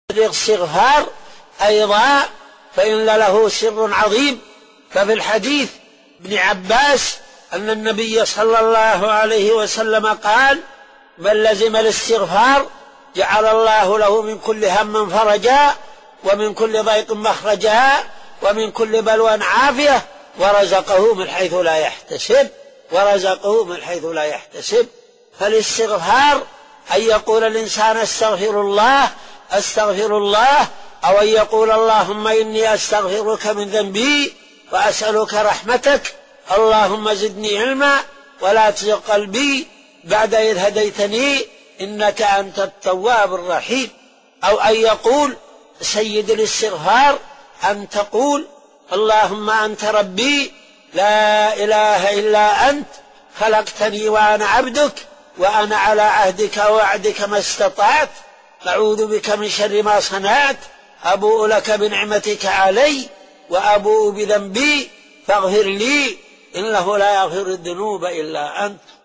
الاستغفار أيضا فإن له سر عظيم. ففي الحديث ابن عباس أن النبي صلى الله عليه وسلم قال: من لزم الاستغفار جعل الله له من كل هم فرجا، ومن كل ضيق مخرجا، ومن كل بلوى عافية، ورزقه من حيث لا يحتسب. فالاستغفار أن يقول الإنسان أستغفر الله، أو أن يقول اللهم إني أستغفرك من ذنبي وأسألك رحمتك، اللهم زدني علما ولا تزغ قلبي بعد إذ هديتني إنك أنت التواب الرحيم. أو أن يقول سيد الاستغفار أن تقول: اللهم أنت ربي لا إله إلا أنت، خلقتني وأنا عبدك، وأنا على عهدك ووعدك ما استطعت، أعوذ بك من شر ما صنعت، أبوء لك بنعمتك علي وأبوء بذنبي فاغفر لي إنه لا يغفر الذنوب إلا أنت.